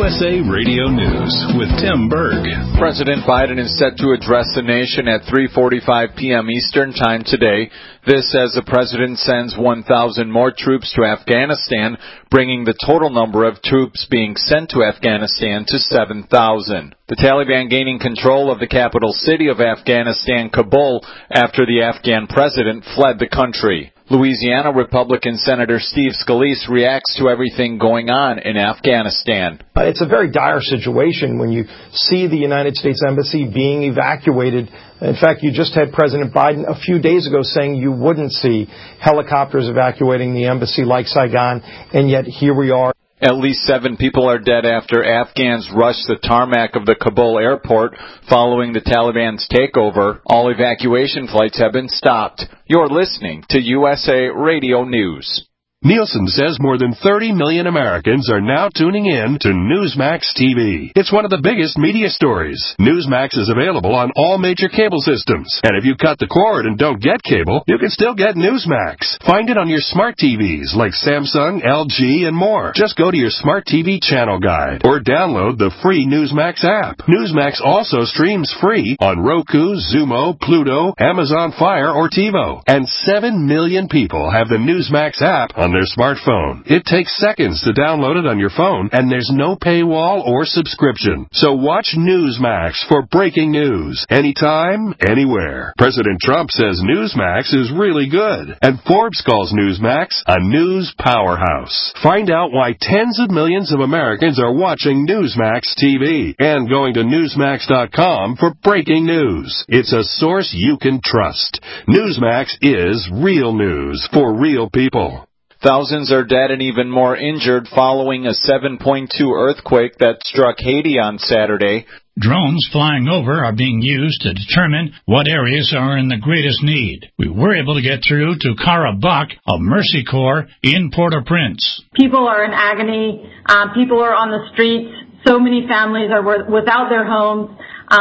USA Radio News with Tim Berg. President Biden is set to address the nation at 3:45 p.m. Eastern Time today. This as the president sends 1,000 more troops to Afghanistan, bringing the total number of troops being sent to Afghanistan to 7,000. The Taliban gaining control of the capital city of Afghanistan, Kabul, after the Afghan president fled the country. Louisiana Republican Senator Steve Scalise reacts to everything going on in Afghanistan. It's a very dire situation when you see the United States Embassy being evacuated. In fact, you just had President Biden a few days ago saying you wouldn't see helicopters evacuating the embassy like Saigon, and yet here we are. At least 7 people are dead after Afghans rushed the tarmac of the Kabul airport following the Taliban's takeover. All evacuation flights have been stopped. You're listening to USA Radio News. Nielsen says more than 30 million Americans are now tuning in to Newsmax TV. It's one of the biggest media stories. Newsmax is available on all major cable systems. And if you cut the cord and don't get cable, you can still get Newsmax. Find it on your smart TVs like Samsung, LG, and more. Just go to your smart TV channel guide or download the free Newsmax app. Newsmax also streams free on Roku, Xumo, Pluto, Amazon Fire, or TiVo. And 7 million people have the Newsmax app on their smartphone. It takes seconds to download it on your phone, and there's no paywall or subscription. So watch Newsmax for breaking news, anytime, anywhere. President Trump says Newsmax is really good, and Forbes calls Newsmax a news powerhouse. Find out why tens of millions of Americans are watching Newsmax TV and going to Newsmax.com for breaking news. It's a source you can trust. Newsmax is real news for real people. Thousands are dead and even more injured following a 7.2 earthquake that struck Haiti on Saturday. Drones flying over are being used to determine what areas are in the greatest need. We were able to get through to Cara Buck of Mercy Corps in Port-au-Prince. People are in agony. People are on the streets. So many families are without their homes.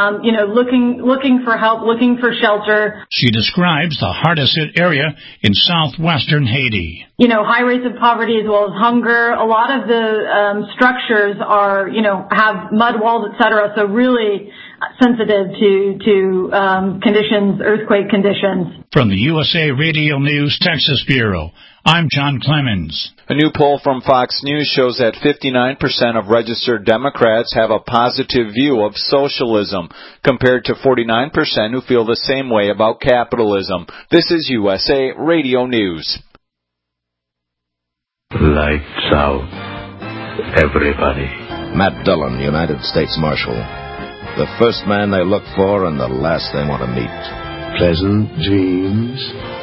Looking for help, looking for shelter. She describes the hardest hit area in southwestern Haiti. High rates of poverty as well as hunger. A lot of the structures are, have mud walls, etc. So really sensitive to conditions, earthquake conditions. From the USA Radio News Texas Bureau, I'm John Clemens. A new poll from Fox News shows that 59% of registered Democrats have a positive view of socialism, compared to 49% who feel the same way about capitalism. This is USA Radio News. Lights out, everybody. Matt Dillon, United States Marshal. The first man they look for and the last they want to meet. Pleasant dreams.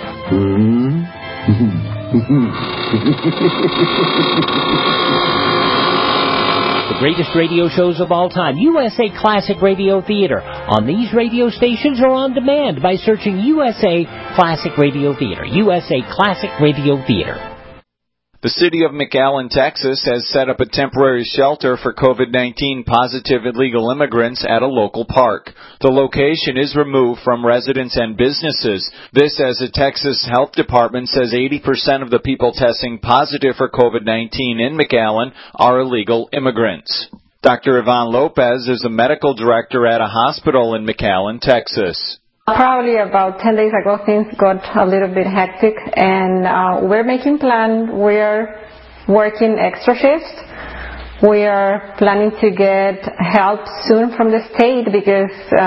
The greatest radio shows of all time, USA Classic Radio Theater, on these radio stations or on demand by searching USA Classic Radio Theater. USA Classic Radio Theater. The city of McAllen, Texas, has set up a temporary shelter for COVID-19 positive illegal immigrants at a local park. The location is removed from residents and businesses. This as the Texas Health Department says 80% of the people testing positive for COVID-19 in McAllen are illegal immigrants. Dr. Yvonne Lopez is a medical director at a hospital in McAllen, Texas. Probably about 10 days ago, things got a little bit hectic, and we're making plans. We're working extra shifts. We are planning to get help soon from the state because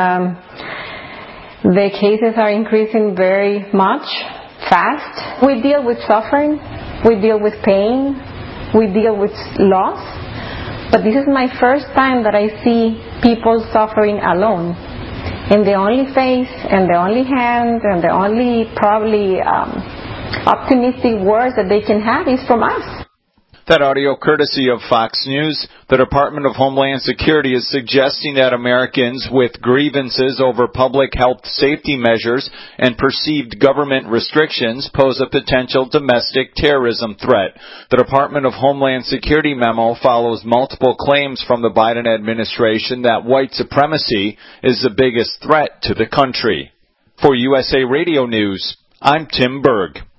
the cases are increasing very much, fast. We deal with suffering. We deal with pain. We deal with loss. But this is my first time that I see people suffering alone. And the only face and the only hand and the only probably optimistic words that they can have is from us. That audio courtesy of Fox News. The Department of Homeland Security is suggesting that Americans with grievances over public health safety measures and perceived government restrictions pose a potential domestic terrorism threat. The Department of Homeland Security memo follows multiple claims from the Biden administration that white supremacy is the biggest threat to the country. For USA Radio News, I'm Tim Berg.